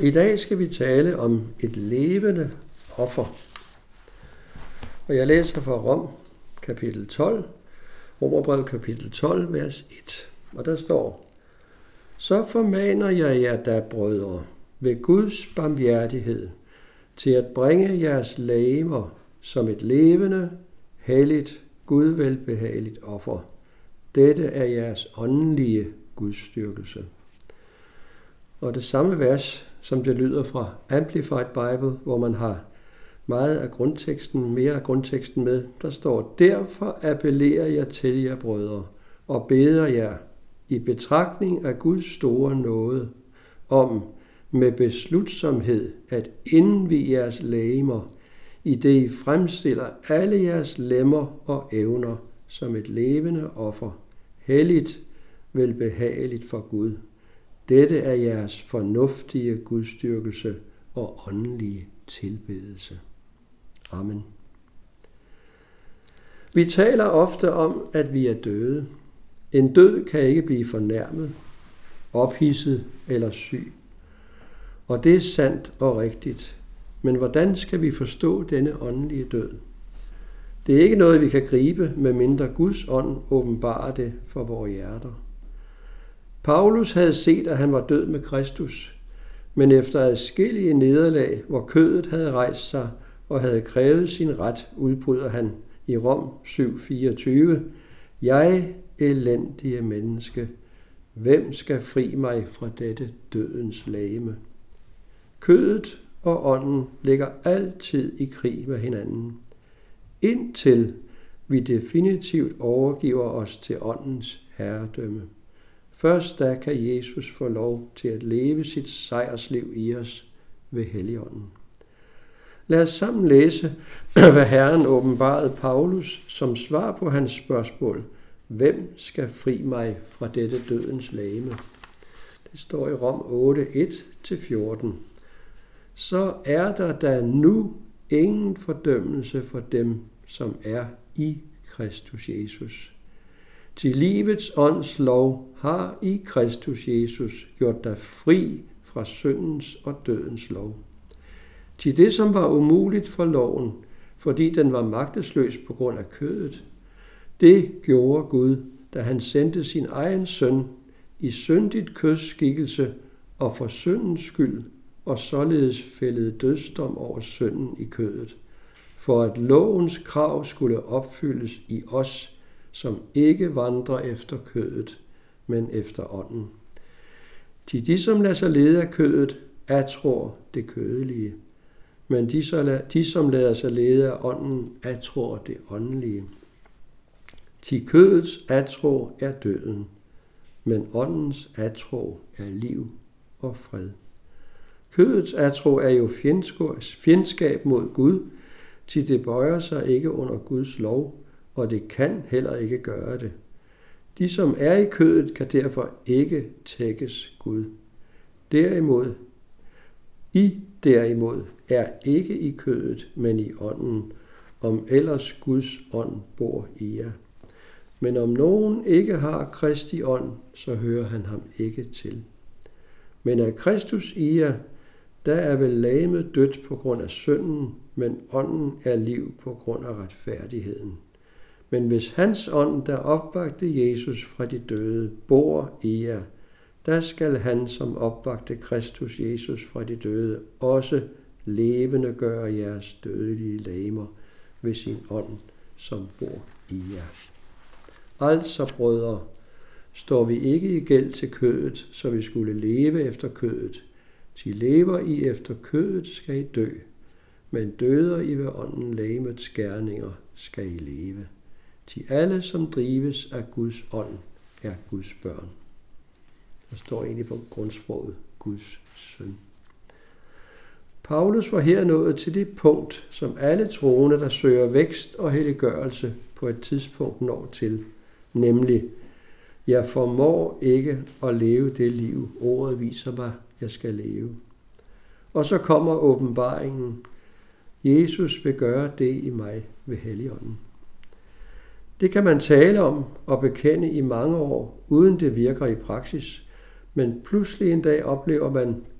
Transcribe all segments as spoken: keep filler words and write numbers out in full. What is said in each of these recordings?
I dag skal vi tale om et levende offer. Og jeg læser fra Rom kapitel tolv, Romerbrevet kapitel tolv, vers et. Og der står: Så formaner jeg jer da, brødre, ved Guds barmhjertighed, til at bringe jeres legemer som et levende, helligt, Gud velbehageligt offer. Dette er jeres åndelige gudsdyrkelse. Og det samme vers, som det lyder fra Amplified Bible, hvor man har meget af grundteksten, mere af grundteksten med, der står: Derfor appellerer jeg til jer, brødre, og beder jer i betragtning af Guds store nåde om med beslutsomhed at indvie jeres legemer, i det I fremstiller alle jeres lemmer og evner som et levende offer, helligt, velbehageligt for Gud. Dette er jeres fornuftige gudsdyrkelse og åndelige tilbedelse. Amen. Vi taler ofte om, at vi er døde. En død kan ikke blive fornærmet, ophidset eller syg. Og det er sandt og rigtigt. Men hvordan skal vi forstå denne åndelige død? Det er ikke noget, vi kan gribe, medmindre Guds ånd åbenbarer det for vores hjerter. Paulus havde set, at han var død med Kristus, men efter adskillige nederlag, hvor kødet havde rejst sig og havde krævet sin ret, udbryder han i Rom syv fireogtyve: Jeg, elendige menneske, hvem skal fri mig fra dette dødens legeme? Kødet og ånden ligger altid i krig med hinanden, indtil vi definitivt overgiver os til åndens herredømme. Først da kan Jesus få lov til at leve sit sejrsliv i os ved Helligånden. Lad os sammen læse, hvad Herren åbenbarede Paulus som svar på hans spørgsmål: Hvem skal fri mig fra dette dødens legeme? Det står i Rom otte, et til fjorten. Så er der da nu ingen fordømmelse for dem, som er i Kristus Jesus. Til livets ånds lov har i Kristus Jesus gjort dig fri fra syndens og dødens lov. Til det, som var umuligt for loven, fordi den var magtesløs på grund af kødet, det gjorde Gud, da han sendte sin egen søn i syndigt køds skikkelse og for syndens skyld, og således fældede dødsdom over synden i kødet, for at lovens krav skulle opfyldes i os, som ikke vandrer efter kødet, men efter ånden. Til de, som lader sig lede af kødet, atror det kødelige, men de, de som lader sig lede af ånden, atror det åndelige. Til kødets atro er døden, men åndens atro er liv og fred. Kødets atro er jo fjendskab mod Gud, til det bøjer sig ikke under Guds lov, og det kan heller ikke gøre det. De, som er i kødet, kan derfor ikke tækkes Gud. Derimod, I derimod er ikke i kødet, men i ånden, om ellers Guds ånd bor i jer. Men om nogen ikke har Kristi ånd, så hører han ham ikke til. Men er Kristus i jer, der er vel legemet dødt på grund af synden, men ånden er liv på grund af retfærdigheden. Men hvis hans ånd, der opvagte Jesus fra de døde, bor i jer, der skal han, som opvagte Kristus Jesus fra de døde, også levende gøre jeres dødelige legemer ved sin ånd, som bor i jer. Altså, brødre, står vi ikke i gæld til kødet, så vi skulle leve efter kødet. Til lever I efter kødet, skal I dø, men døder I ved ånden legemets gerninger, skal I leve. Til alle, som drives af Guds ånd, er Guds børn. Der står egentlig på grundsproget Guds søn. Paulus var her nået til det punkt, som alle troende, der søger vækst og helliggørelse, på et tidspunkt når til, nemlig: Jeg formår ikke at leve det liv, ordet viser mig, jeg skal leve. Og så kommer åbenbaringen: Jesus vil gøre det i mig ved Helligånden. Det kan man tale om og bekende i mange år, uden det virker i praksis, men pludselig en dag oplever man,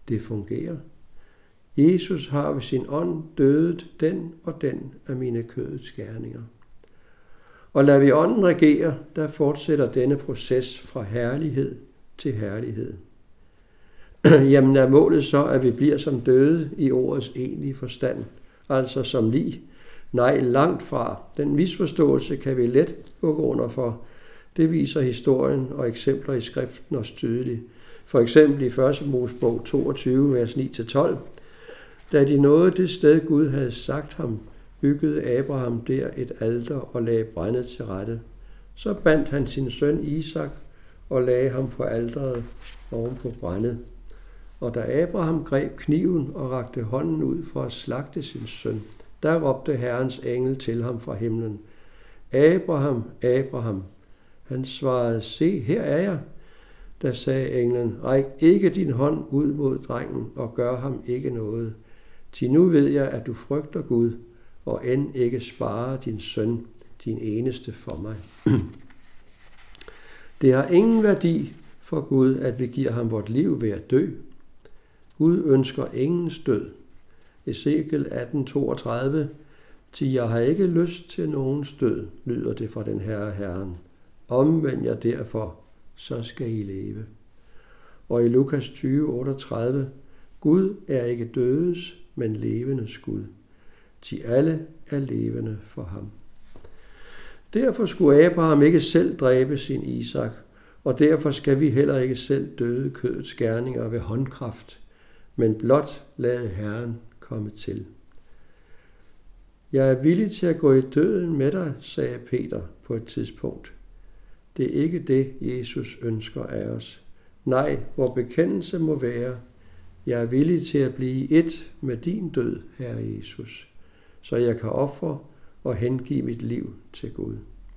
Det fungerer. Jesus har ved sin ånd dødet den og den af mine kødets gerninger. Og lader vi ånden regere, der fortsætter denne proces fra herlighed til herlighed. Jamen er målet så, at vi bliver som døde i ordets egentlige forstand, altså som lig? Nej, langt fra. Den misforståelse kan vi let hugge under for. Det viser historien og eksempler i skriften os tydeligt. For eksempel i første Mosebog toogtyve, vers ni til tolv. Da de nåede det sted, Gud havde sagt ham, byggede Abraham der et alter og lagde brændet til rette. Så bandt han sin søn Isak og lagde ham på alteret oven på brændet. Og da Abraham greb kniven og rakte hånden ud for at slagte sin søn, der råbte Herrens engel til ham fra himlen: Abraham, Abraham. Han svarede: Se, her er jeg. Da sagde englen: Ræk ikke din hånd ud mod drengen og gør ham ikke noget. Til nu ved jeg, at du frygter Gud, og end ikke sparer din søn, din eneste for mig. Det har ingen værdi for Gud, at vi giver ham vort liv ved at dø. Gud ønsker ingens død. Ezekiel atten toogtredive. Til jeg har ikke lyst til nogens død, lyder det fra den Herre Herren. Omvend jer derfor, så skal I leve. Og i Lukas tyve otteogtredive. Gud er ikke dødes, men levendes Gud. De alle er levende for ham. Derfor skulle Abraham ikke selv dræbe sin Isak, og derfor skal vi heller ikke selv døde kødets gerninger ved håndkraft, men blot lade Herren komme til. Jeg er villig til at gå i døden med dig, sagde Peter på et tidspunkt. Det er ikke det, Jesus ønsker af os. Nej, vor bekendelse må være: Jeg er villig til at blive et med din død, Herre Jesus, så jeg kan ofre og hengive mit liv til Gud.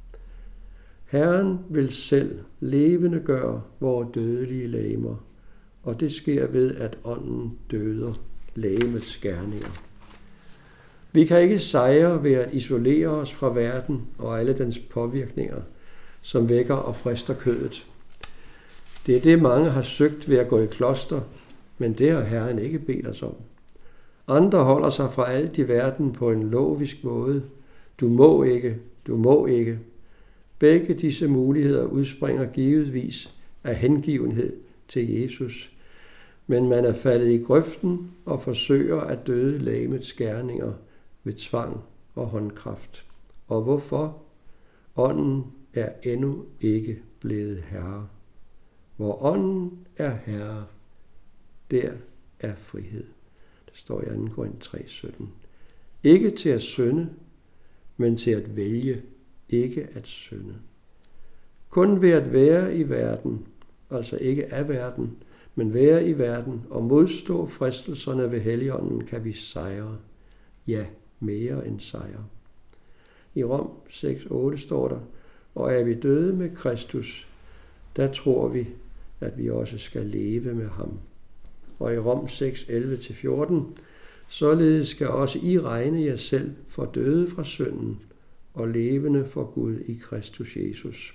Herren vil selv levende gøre vores dødelige legemer, og det sker ved, at ånden døder legemets gerninger. Vi kan ikke sejre ved at isolere os fra verden og alle dens påvirkninger, som vækker og frister kødet. Det er det, mange har søgt ved at gå i kloster, men det har Herren ikke bedt os om. Andre holder sig fra alt i verden på en lovisk måde. Du må ikke, du må ikke. Begge disse muligheder udspringer givetvis af hengivenhed til Jesus, men man er faldet i grøften og forsøger at døde legemets gerninger ved tvang og håndkraft. Og hvorfor? Ånden er endnu ikke blevet herre. Hvor ånden er herre, der er frihed. Det står i anden Korinther tre sytten. Ikke til at synde, men til at vælge ikke at synde. Kun ved at være i verden, altså ikke af verden, men være i verden og modstå fristelserne ved Helligånden, kan vi sejre. Ja, mere end sejre. I Rom seks otte står der: Og er vi døde med Kristus, der tror vi, at vi også skal leve med ham. Og i Rom seks elleve til fjorten: Således skal også I regne jer selv for døde fra synden og levende for Gud i Kristus Jesus.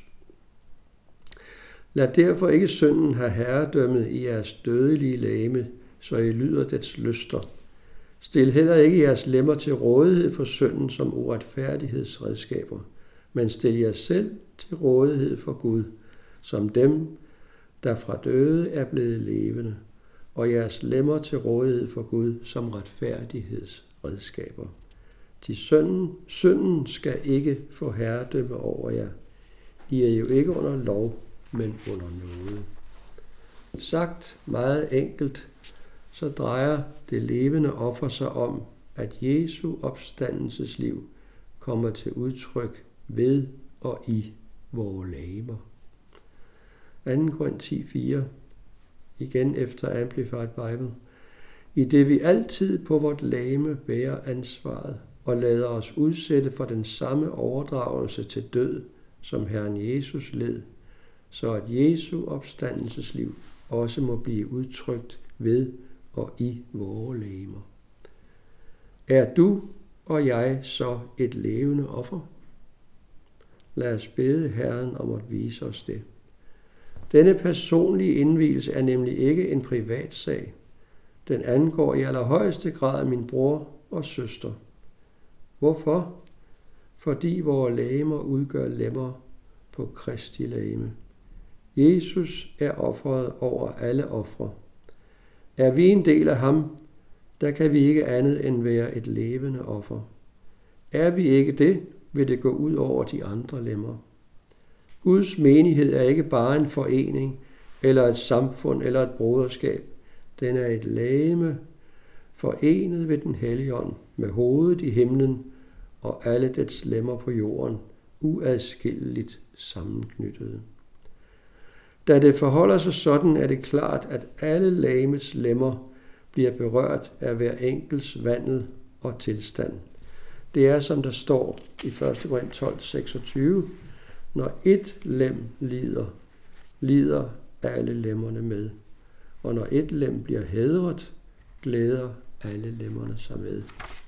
Lad derfor ikke synden have herredømmet i jeres dødelige legeme, så I lyder dets lyster. Stil heller ikke jeres lemmer til rådighed for synden som uretfærdighedsredskaber, men stil jer selv til rådighed for Gud, som dem, der fra døde er blevet levende, og jeres lemmer til rådighed for Gud som retfærdighedsredskaber. Til synden, synden skal ikke få herredømme over jer. I er jo ikke under lov, men under nåde. Sagt meget enkelt, så drejer det levende offer sig om, at Jesu opstandelsesliv kommer til udtryk ved og i vore legemer. anden Korinther ti fire, igen efter Amplified Bible. I det vi altid på vort legeme bærer ansvaret og lader os udsætte for den samme overdragelse til død, som Herren Jesus led, så at Jesu opstandelsesliv også må blive udtrykt ved og i vore legemer. Er du og jeg så et levende offer? Lad os bede Herren om at vise os det. Denne personlige indvielse er nemlig ikke en privat sag. Den angår i allerhøjeste grad min bror og søster. Hvorfor? Fordi vores legemer udgør lemmer på Kristi legeme. Jesus er offeret over alle ofre. Er vi en del af ham, der kan vi ikke andet end være et levende offer. Er vi ikke det, vil det gå ud over de andre lemmer. Guds menighed er ikke bare en forening, eller et samfund, eller et broderskab. Den er et legeme, forenet ved den hellige ånd, med hovedet i himlen og alle dets lemmer på jorden, uadskilleligt sammenknyttede. Da det forholder sig sådan, er det klart, at alle legemets lemmer bliver berørt af hver enkelts vandel og tilstand. Det er, som der står i første Korinther tolv seksogtyve, når et lem lider, lider alle lemmerne med. Og når et lem bliver hædret, glæder alle lemmerne sig med.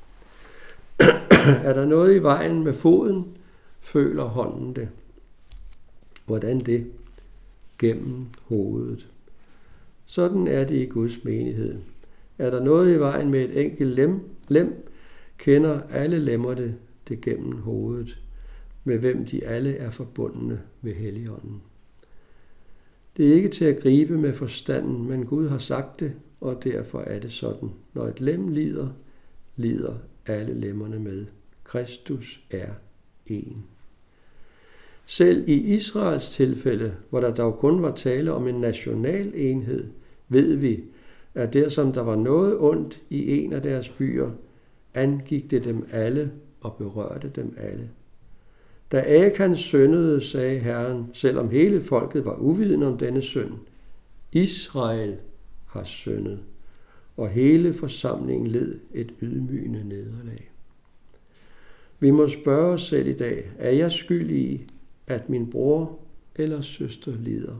Er der noget i vejen med foden, føler hånden det. Hvordan det? Gennem hovedet. Sådan er det i Guds menighed. Er der noget i vejen med et enkelt lem, lem kender alle lemmer det, det gennem hovedet, med hvem de alle er forbundne ved Helligånden. Det er ikke til at gribe med forstanden, men Gud har sagt det, og derfor er det sådan. Når et lem lider, lider alle lemmerne med. Kristus er en. Selv i Israels tilfælde, hvor der dog kun var tale om en national enhed, ved vi, at der som der var noget ondt i en af deres byer, angik det dem alle og berørte dem alle. Da Akan syndede, sagde Herren, selvom hele folket var uvidende om denne synd, Israel har syndet, og hele forsamlingen led et ydmygende nederlag. Vi må spørge os selv i dag, er jeg skyld i, at min bror eller søster lider?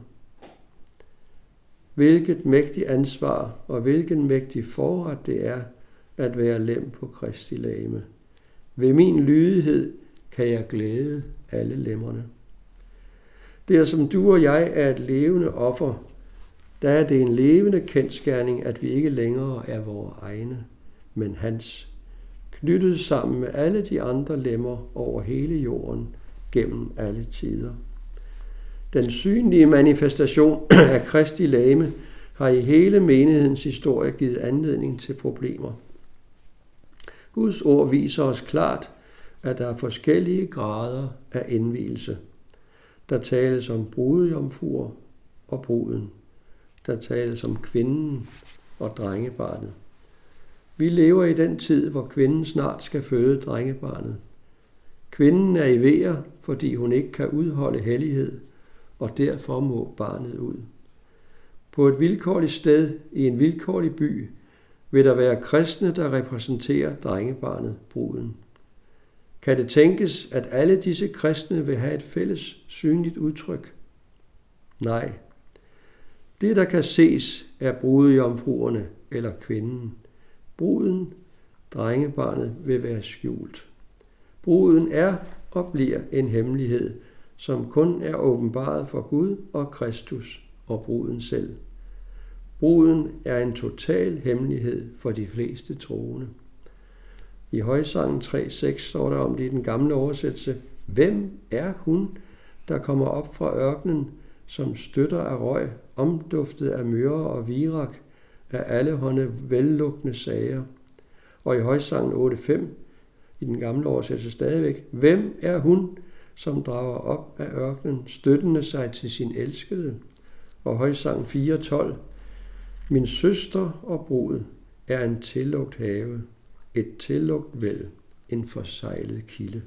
Hvilket mægtigt ansvar og hvilken mægtig forret det er at være lem på Kristi legeme. Ved min lydighed kan jeg glæde alle lemmerne. Det er som du og jeg er et levende offer, der er det en levende kendsgerning, at vi ikke længere er vores egne, men hans, knyttet sammen med alle de andre lemmer over hele jorden gennem alle tider. Den synlige manifestation af Kristi legeme har i hele menighedens historie givet anledning til problemer. Guds ord viser os klart, at der er forskellige grader af indvielse. Der tales om brudejomfruer og bruden. Der tales om kvinden og drengebarnet. Vi lever i den tid, hvor kvinden snart skal føde drengebarnet. Kvinden er i vejer, fordi hun ikke kan udholde hellighed, og derfor må barnet ud. På et vilkårligt sted i en vilkårlig by vil der være kristne, der repræsenterer drengebarnet, bruden. Kan det tænkes, at alle disse kristne vil have et fælles synligt udtryk? Nej. Det, der kan ses, er brudejomfruerne eller kvinden. Bruden, drengebarnet, vil være skjult. Bruden er og bliver en hemmelighed, som kun er åbenbaret for Gud og Kristus og bruden selv. Bruden er en total hemmelighed for de fleste troende. I Højsangen tre seks står der om det i den gamle oversættelse. Hvem er hun, der kommer op fra ørkenen, som støtter af røg, omduftet af myrre og virak, af alle hånde vellugtende sager? Og i Højsangen otte fem, i den gamle oversættelse stadigvæk. Hvem er hun, som drager op af ørkenen, støttende sig til sin elskede? Og Højsangen fire tolv. Min søster og brud er en tillugt have, et tillugt væld, en forsejlet kilde.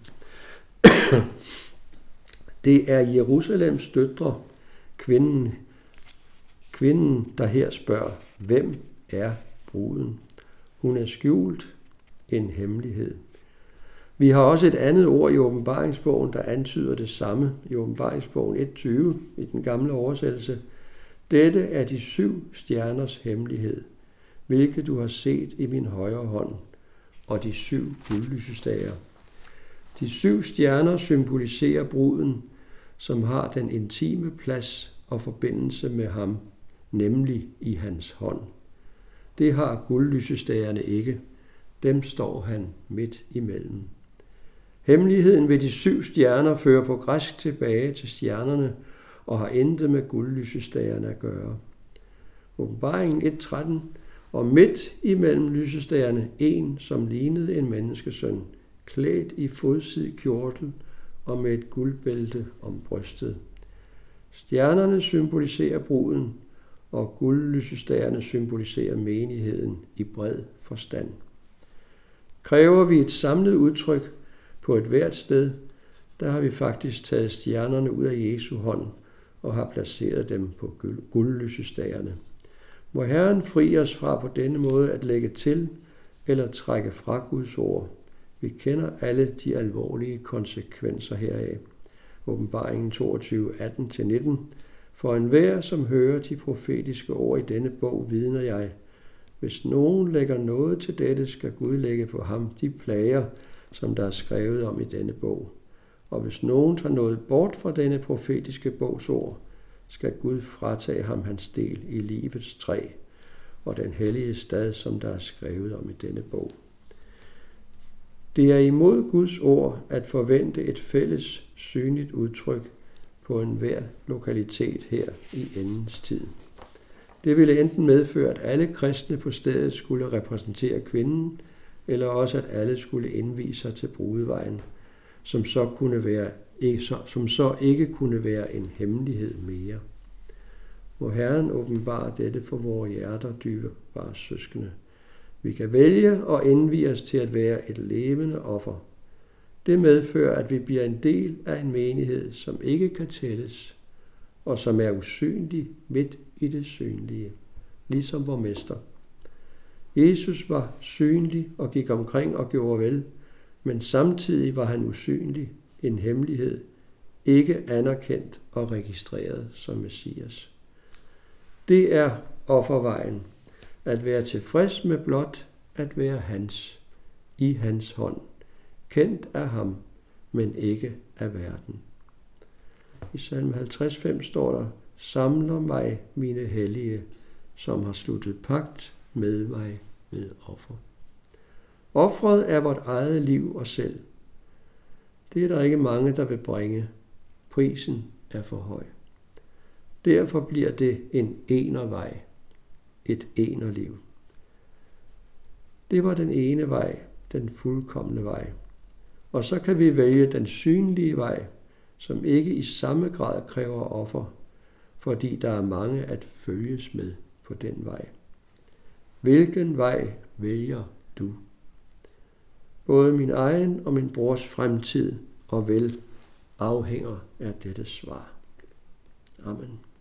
Det er Jerusalems døtre, kvinden, kvinden, der her spørger, hvem er bruden? Hun er skjult, en hemmelighed. Vi har også et andet ord i åbenbaringsbogen, der antyder det samme i åbenbaringsbogen et tyve i den gamle oversættelse. Dette er de syv stjerners hemmelighed, hvilket du har set i min højre hånd, og de syv guldlysestager. De syv stjerner symboliserer bruden, som har den intime plads og forbindelse med ham, nemlig i hans hånd. Det har guldlysestagerne ikke. Dem står han midt imellem. Hemmeligheden ved de syv stjerner fører på græsk tilbage til stjernerne og har intet med guldlysestagerne at gøre. Åbenbaringen et tretten. Og midt imellem lysestagerne en, som lignede en menneskesøn, klædt i fodsid kjortel og med et guldbælte om brystet. Stjernerne symboliserer bruden, og guldlysestagerne symboliserer menigheden i bred forstand. Kræver vi et samlet udtryk på et hvert sted, der har vi faktisk taget stjernerne ud af Jesu hånd og har placeret dem på guldlysestagerne. Må Herren fri os fra på denne måde at lægge til eller trække fra Guds ord. Vi kender alle de alvorlige konsekvenser heraf. Åbenbaringen toogtyve, atten til nitten. For enhver, som hører de profetiske ord i denne bog, vidner jeg. Hvis nogen lægger noget til dette, skal Gud lægge på ham de plager, som der er skrevet om i denne bog. Og hvis nogen tager noget bort fra denne profetiske bogs ord, skal Gud fratage ham hans del i livets træ og den hellige stad, som der er skrevet om i denne bog. Det er imod Guds ord at forvente et fælles synligt udtryk på enhver lokalitet her i endens tid. Det ville enten medføre, at alle kristne på stedet skulle repræsentere kvinden, eller også at alle skulle indvie sig til brudevejen, som så, kunne være, som så ikke kunne være en hemmelighed mere. Må Herren åbenbare dette for vores hjerter, dyrebare søskende. Vi kan vælge og indvie os til at være et levende offer. Det medfører, at vi bliver en del af en menighed, som ikke kan tælles, og som er usynlig midt i det synlige, ligesom vor mester. Jesus var synlig og gik omkring og gjorde vel, men samtidig var han usynlig, en hemmelighed, ikke anerkendt og registreret som Messias. Det er offervejen, at være tilfreds med blot at være hans, i hans hånd, kendt af ham, men ikke af verden. I salme halvtreds fem står der, samler mig mine hellige, som har sluttet pagt med mig ved offer. Offret er vort eget liv og selv. Det er der ikke mange, der vil bringe. Prisen er for høj. Derfor bliver det en enervej, et enerliv. Det var den ene vej, den fuldkomne vej. Og så kan vi vælge den synlige vej, som ikke i samme grad kræver offer, fordi der er mange at følges med på den vej. Hvilken vej vælger du? Både min egen og min brors fremtid og vel afhænger af dette svar. Amen.